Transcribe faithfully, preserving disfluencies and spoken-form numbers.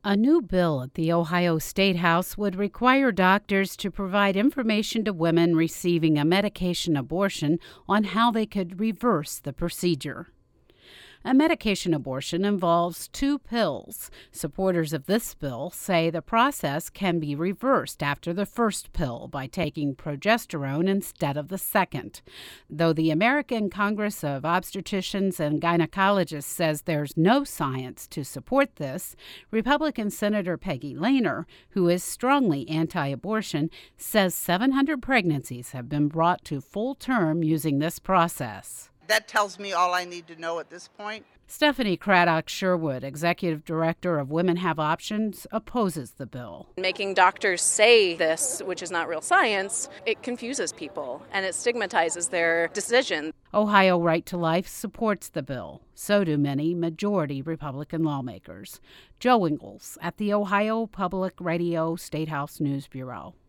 A new bill at the Ohio State House would require doctors to provide information to women receiving a medication abortion on how they could reverse the procedure. A medication abortion involves two pills. Supporters of this bill say the process can be reversed after the first pill by taking progesterone instead of the second. Though the American Congress of Obstetricians and Gynecologists says there's no science to support this, Republican Senator Peggy Lehner, who is strongly anti-abortion, says seven hundred pregnancies have been brought to full term using this process. That tells me all I need to know at this point. Stephanie Craddock Sherwood, executive director of Women Have Options, opposes the bill. Making doctors say this, which is not real science, it confuses people and it stigmatizes their decision. Ohio Right to Life supports the bill. So do many majority Republican lawmakers. Joe Ingles at the Ohio Public Radio State House News Bureau.